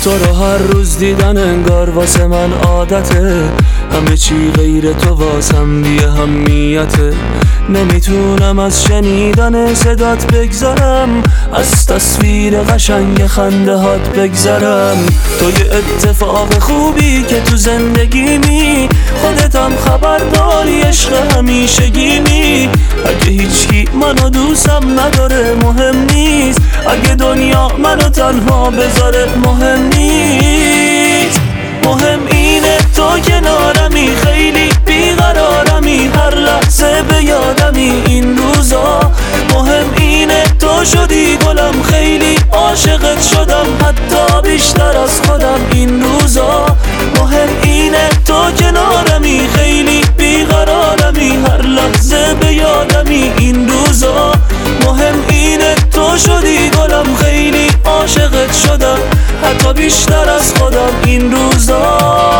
تو رو هر روز دیدن انگار واسه من عادته، همه چی غیر تو واسم بی اهمیته. نمیتونم از شنیدن صدات بگذرم، از تصویر قشنگ خنده هات بگذرم. تو یه اتفاق خوبی که تو زندگیمی، خودتم خبر داری عشق همیشگیمی. اگه هیچکی منو دوستم نداره مهم نیست، اگه دنیا منو تنها بذاره مهم نیست. مهم اینه تو کنارمی، خیلی بیقرارمی، هر لحظه به یادمی این روزا. مهم اینه تو شدی گلم، خیلی عاشقت شدم، حتی بیشتر از خودم این روزا. مهم اینه تو کنارمی، خیلی بیقرارمی، هر لحظه به یادمی این روزا. مهم اینه تو شدی گلم، خیلی عاشقت شدم، حتی بیشتر از خودم این روزا.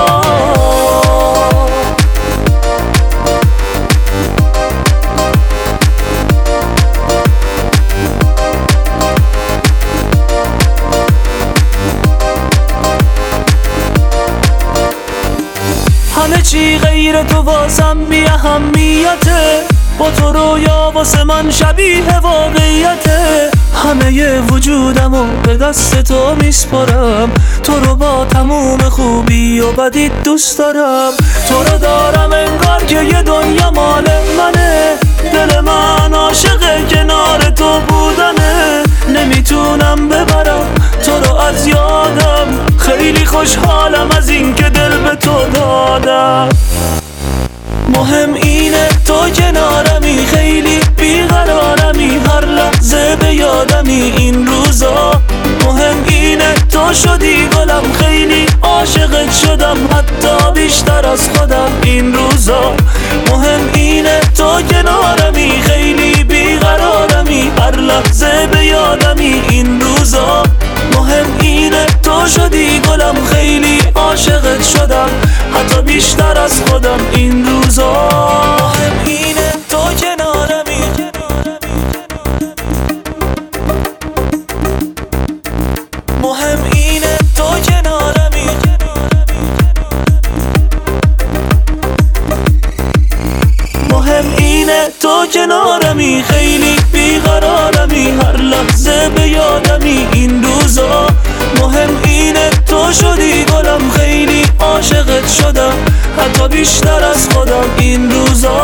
همه چی غیر تو واسم بی اهمیته، با تو رویا واسه من شبیه واقعیته. همه وجودمو به دست تو میسپارم، تو رو با تموم خوبی و بدی دوست دارم. تو رو دارم انگار که یه دنیا مال منه، دل من عاشق کنار تو بودنه. نمیتونم ببرم تو رو از یادم، خیلی خوشحالم از این که دل به تو دادم. مهم اینه تو کنارمی، خیلی بیقرارمی، هر لحظه به یادمی این روزا. مهم اینه تو شدی گلم، خیلی عاشقت شدم، حتی بیشتر از خودم این روزا. مهم اینه تو کنارمی، خیلی بیقرارمی، هر لحظه به یادمی این روزا. مهم اینه تو شدی گلم، خیلی عاشقت شدم، حتی بیشتر از خودم این روزا. مهم اینه تو کنارمی، مهم اینه تو کنارمی، مهم اینه تو کنارمی، خیلی بیقرارمی، هر لحظه به یادمی این روزا. مهم اینه تو شدی گلم، خیلی عاشقت شدم، حتی بیشتر از خودم این روزا.